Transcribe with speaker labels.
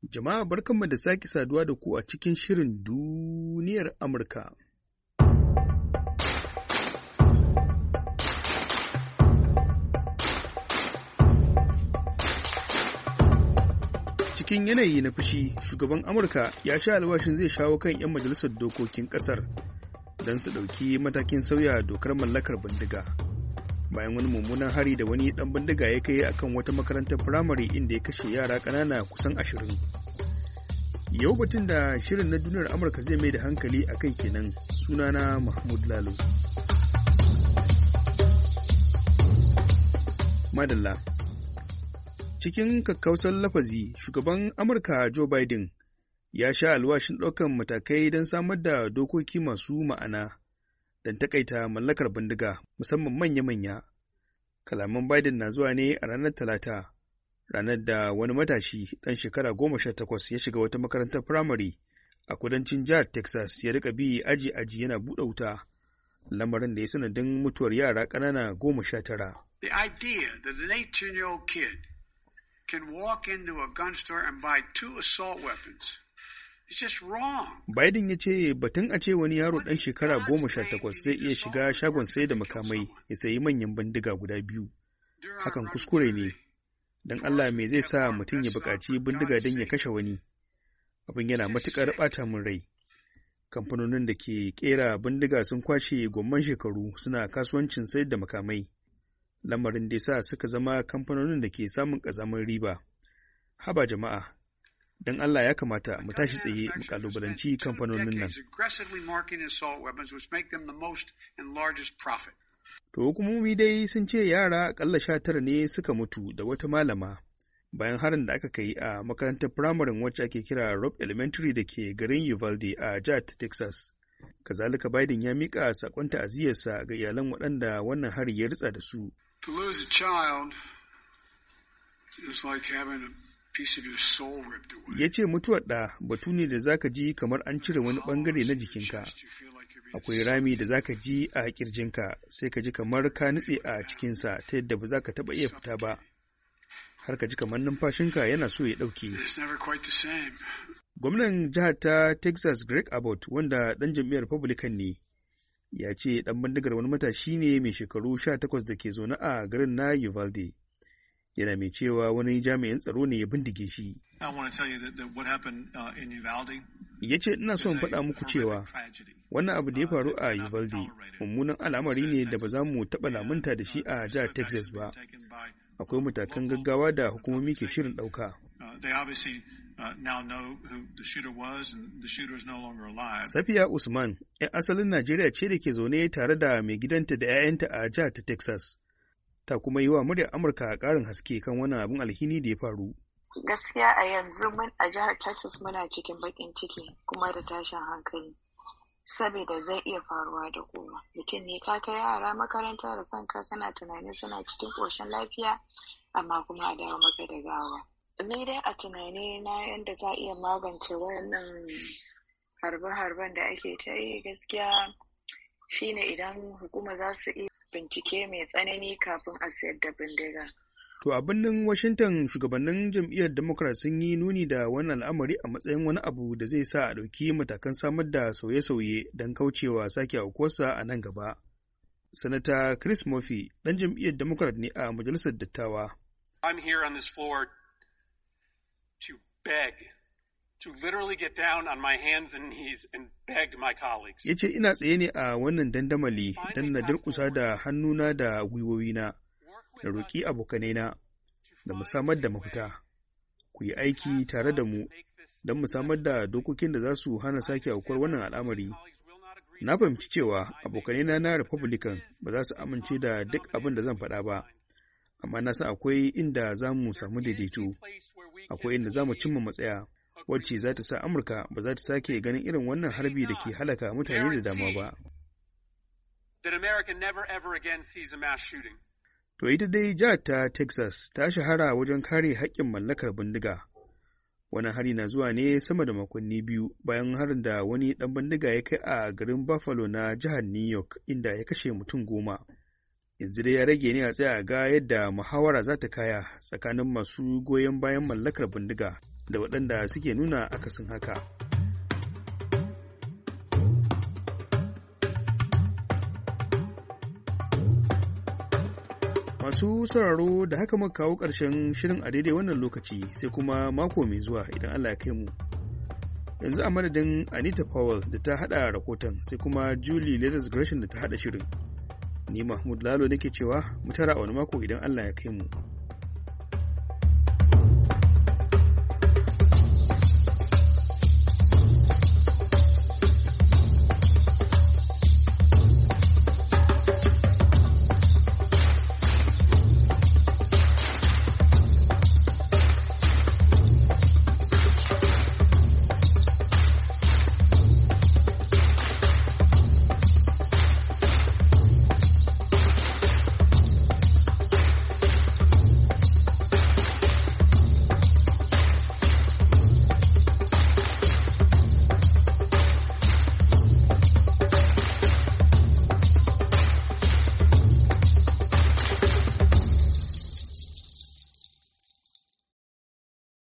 Speaker 1: Jama'a barkanmu da sake saduwa da ku a cikin shirin duniyar Amurka. Cikin yanayi na fushi, shugaban Amurka ya sha alwashin zai shawo kan 'yan majalisar dokokin ƙasar don su ɗauki matakin sauya dokar mallakar bindiga. Bayan wani mummunan hari da wani ɗan bindiga ya kai akan wata makarantar firamare inda ya kashe yara ƙanana kusan 20. Yau batun da shirin na duniyar Amurka zai mai da hankali a kai kenan. Sunana Mahmud Lalo. Madalla. Cikin kakkausan lafazi, shugaban Amurka Joe Biden ya sha alwashin ɗaukan matakai don samar da dokoki masu ma'ana don takaita mallakar bindiga, musamman manya-manya. Kalaman Biden na zuwa ne a ranar Talata, ranar da wani matashi ɗan shekara 18 ya shiga wata makarantar firamare a kudancin jihar Texas ya rika bi aji-aji yana buɗe wuta, lamarin da ya sanadin mutuwar yara ƙanana 19.
Speaker 2: The idea that an 18-year-old kid can walk into a gun store and buy 2 assault weapons. It's just wrong.
Speaker 1: Biden ya ce batun a ce wani yaro ɗan shekara 18 zai iya shiga shagon sai da makamai ya sayi manyan bindiga guda 2. Hakan kuskure ne. Don Allah me zai sa mutum ya buƙaci bindiga don ya kashe wani? Abin yana matuƙar ɓata min rai. Kamfanonin da ke ƙera bindiga sun kwashe gwamman shekaru suna kasuwancin sayar da makamai. Lamarin da ya sa suka zama kamfanonin da ke samun ƙazamin riba. Haba jama'a, don Allah ya kamata mu tashi tsaye mu kalubalanci kamfanonin nan. To hukumomi dai sun ce yara akalla 19 ne suka mutu da wata malama bayan harin da aka kai a makarantar firamarin wacce ake kira Robb Elementary da ke garin Uvalde a jihar Texas. Kazalika Biden ya miƙa saƙon ta'aziyarsa ga iyalan waɗanda wannan hari ya ritsa da su.
Speaker 2: To lose a child is like having a piece of your soul ripped away.
Speaker 1: Ya ce mutuwar ɗa batu ne da zaka ji kamar an cire wani ɓangare na jikinka. Akwai rami da zaka ji a ƙirjinka sai ka ji kamar ka nutse a cikinsa ta yadda ba za ka taɓa iya fita ba. Har ka ji kamar numfashinka yana so ya ɗauke. Gwamnan jihar ta Texas Greg Abbott wanda ɗan jam'iyyar Republican ne, ya ce ɗan bindigar wani matashi ne mai shekaru 18 da ke zaune a garin na Uvalde. Yana mai cewa wani jami'in tsaro ne ya bindige shi. Ya ce ina son faɗa muku cewa wannan abu da ya faru a Uvalde mummunan al'amari ne da ba za mu taɓa lamunta da shi a jihar Texas ba. Akwai matakan gaggawa da hukumomi ke shirin ɗauka. Safiya Usman, 'yan asalin Najeriya ce da ke zaune tare da mai gidanta da 'ya'yanta a jihar ta Texas. Ta kuma yi wa muryar Amurka ƙarin haske kan wani abin alhini da ya faru.
Speaker 3: Gaskiya a yanzu a jihar Texas muna cikin baƙin ciki kuma da tashin hankali. Saboda zai iya faruwa da kowa. Mutum ne ka kai yara makaranta da kanka suna tunanin suna cikin ƙoshin lafiya amma kuma a dawo maka da gawa. Ni dai a tunani na yadda za a iya magance wannan harbe-harben da ake ta yi gaskiya shine idan hukuma za su iya bincike mai tsanani kafin a sayar da bindiga.
Speaker 1: To a birnin Washington shugabannin jam'iyyar Democrat sun yi nuni da wannan al'amari a matsayin wani abu da zai sa a ɗauki matakan samar da sauye-sauye don kaucewa sake aukuwarsa a nan gaba. Sanata Chris Murphy ɗan jam'iyyar Democrat ne a majalisar dattawa.
Speaker 4: I'm here on this floor to beg, to literally get down on my hands and knees and beg my colleagues.
Speaker 1: Ya ce ina tsaye ne a wannan dandamali don na durƙusa da hannuna da gwiwowina, da roƙi abokanaina da mu samar da mafita. Ku yi aiki tare da mu don mu samar da dokokin da za su hana sake aukuwar wannan al'amari. Na fahimci cewa abokanaina na Republican ba za su amince da duk abin da zan faɗa ba. Amma na san akwai inda za mu samu daidaito, akwai inda za mu cimma matsaya, wacce za ta sa Amurka ba za ta sake ganin irin wannan harbi da ke halaka mutane da dama ba. To ita dai jihar ta Texas ta shahara wajen kare haƙƙin mallakar bindiga. Wannan hari na zuwa ne sama da makonni 2 bayan harin da wani ɗan bindiga ya kai a garin Buffalo na jihar New York inda ya kashe mutum 10. Yanzu dai ya rage ne a tsaya ga yadda muhawara za ta kaya tsakanin masu goyon bayan mallakar bindiga da waɗanda suke nuna akasin haka. Masu sauraro da haka muka kawo ƙarshen shirin a daidai wannan lokaci sai kuma mako mai zuwa idan Allah ya kai mu. Yanzu a madadin Anita Powell da ta haɗa rahoton sai kuma Julie Leathers Gresham da ta haɗa shirin. Ni Mahmud Lalo nake cewa mu tara a wani mako idan Allah ya kai mu.